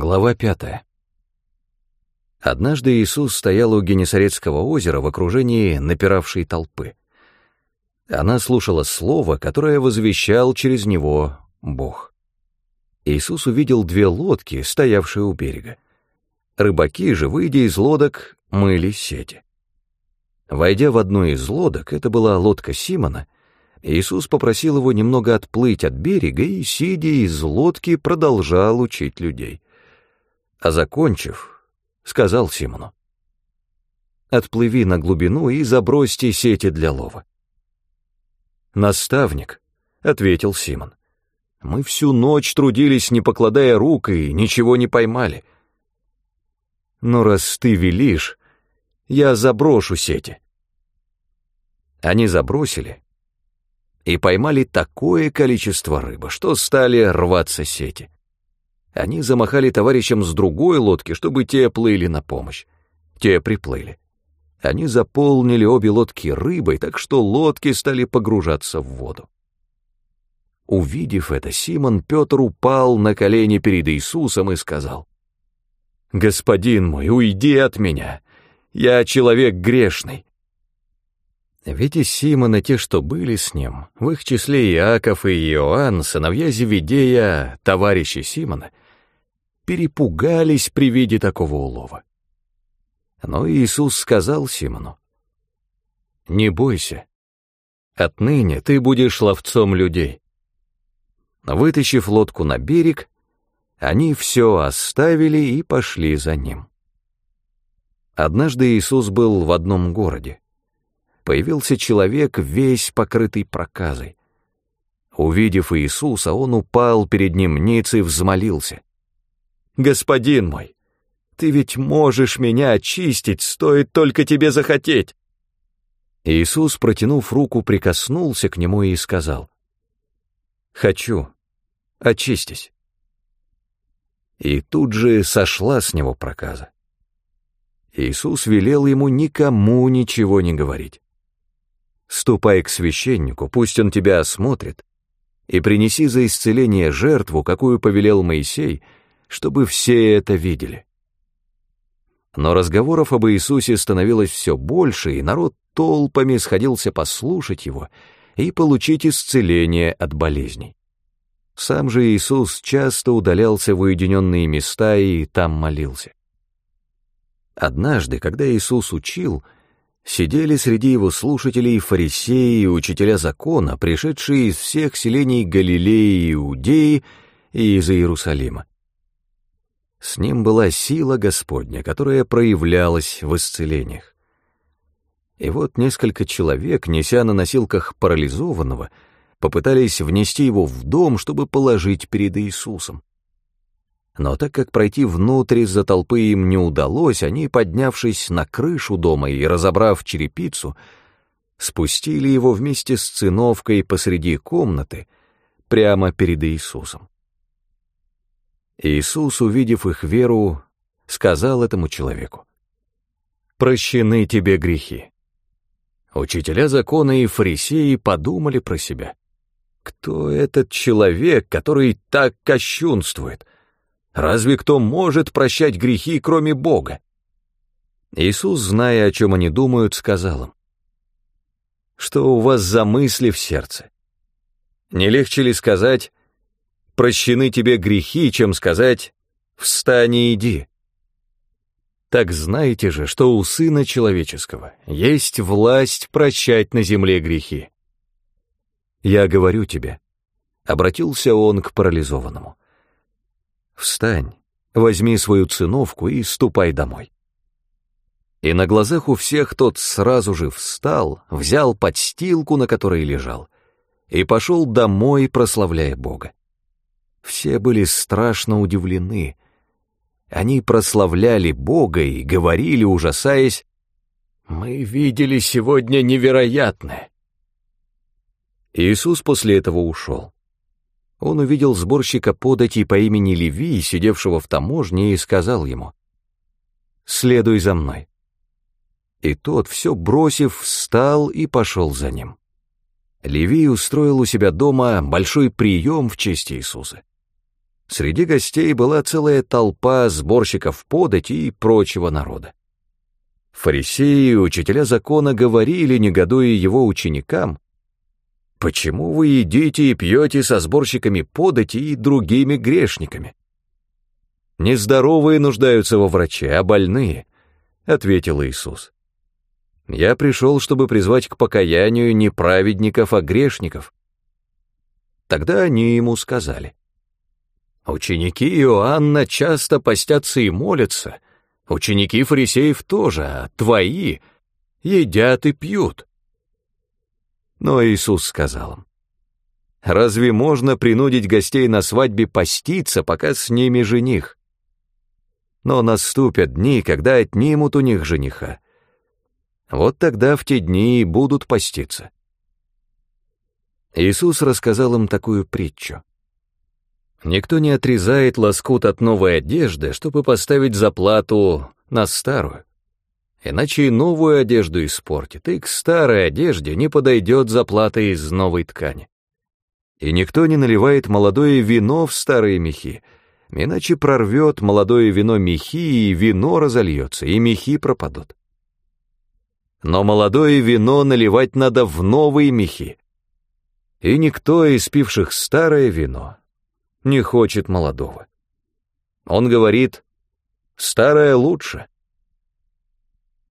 Глава 5. Однажды Иисус стоял у Генесарецкого озера в окружении напиравшей толпы. Она слушала слово, которое возвещал через него Бог. Иисус увидел две лодки, стоявшие у берега. Рыбаки же, выйдя из лодок, мыли сети. Войдя в одну из лодок, это была лодка Симона, Иисус попросил его немного отплыть от берега и, сидя из лодки, продолжал учить людей. А закончив, сказал Симону: «Отплыви на глубину и забросьте сети для лова». «Наставник», — ответил Симон, — «мы всю ночь трудились, не покладая рук, и ничего не поймали. Но раз ты велишь, я заброшу сети». Они забросили и поймали такое количество рыбы, что стали рваться сети. Они замахали товарищам с другой лодки, чтобы те плыли на помощь. Те приплыли. Они заполнили обе лодки рыбой, так что лодки стали погружаться в воду. Увидев это, Симон Петр упал на колени перед Иисусом и сказал: «Господин мой, уйди от меня, я человек грешный». Ведь из Симона те, что были с ним, в их числе Иаков и Иоанн, сыновья Зеведея, товарищи Симона, перепугались при виде такого улова. Но Иисус сказал Симону: «Не бойся, отныне ты будешь ловцом людей». Вытащив лодку на берег, они все оставили и пошли за ним. Однажды Иисус был в одном городе. Появился человек, весь покрытый проказой. Увидев Иисуса, он упал перед ним ниц и взмолился: «Господин мой, ты ведь можешь меня очистить, стоит только тебе захотеть». Иисус, протянув руку, прикоснулся к нему и сказал: «Хочу, очистись». И тут же сошла с него проказа. Иисус велел ему никому ничего не говорить. «Ступай к священнику, пусть он тебя осмотрит, и принеси за исцеление жертву, какую повелел Моисей, чтобы все это видели». Но разговоров об Иисусе становилось все больше, и народ толпами сходился послушать его и получить исцеление от болезней. Сам же Иисус часто удалялся в уединенные места и там молился. Однажды, когда Иисус учил, сидели среди его слушателей фарисеи и учителя закона, пришедшие из всех селений Галилеи и Иудеи и из Иерусалима. С ним была сила Господня, которая проявлялась в исцелениях. И вот несколько человек, неся на носилках парализованного, попытались внести его в дом, чтобы положить перед Иисусом. Но так как пройти внутрь из-за толпы им не удалось, они, поднявшись на крышу дома и разобрав черепицу, спустили его вместе с циновкой посреди комнаты прямо перед Иисусом. Иисус, увидев их веру, сказал этому человеку: «Прощены тебе грехи». Учителя закона и фарисеи подумали про себя: кто этот человек, который так кощунствует? Разве кто может прощать грехи, кроме Бога? Иисус, зная, о чем они думают, сказал им: что у вас за мысли в сердце? Не легче ли сказать: прощены тебе грехи, чем сказать: встань и иди? Так знаете же, что у Сына Человеческого есть власть прощать на земле грехи. Я говорю тебе, — обратился он к парализованному, — встань, возьми свою циновку и ступай домой. И на глазах у всех тот сразу же встал, взял подстилку, на которой лежал, и пошел домой, прославляя Бога. Все были страшно удивлены. Они прославляли Бога и говорили, ужасаясь: «Мы видели сегодня невероятное». Иисус после этого ушел. Он увидел сборщика податей по имени Левий, сидевшего в таможне, и сказал ему: «Следуй за мной». И тот, все бросив, встал и пошел за ним. Левий устроил у себя дома большой прием в честь Иисуса. Среди гостей была целая толпа сборщиков подати и прочего народа. Фарисеи и учителя закона говорили, негодуя его ученикам: «Почему вы едите и пьете со сборщиками подати и другими грешниками?» «Нездоровые нуждаются во враче, а больные», — ответил Иисус. «Я пришел, чтобы призвать к покаянию не праведников, а грешников». Тогда они ему сказали: «Ученики Иоанна часто постятся и молятся, ученики фарисеев тоже, а твои едят и пьют». Но Иисус сказал им: «Разве можно принудить гостей на свадьбе поститься, пока с ними жених? Но наступят дни, когда отнимут у них жениха. Вот тогда в те дни и будут поститься». Иисус рассказал им такую притчу. Никто не отрезает лоскут от новой одежды, чтобы поставить заплату на старую. Иначе и новую одежду испортит, и к старой одежде не подойдет заплата из новой ткани. И никто не наливает молодое вино в старые мехи, иначе прорвет молодое вино мехи, и вино разольется, и мехи пропадут. Но молодое вино наливать надо в новые мехи. И никто из пивших старое вино не хочет молодого. Он говорит: «Старое лучше».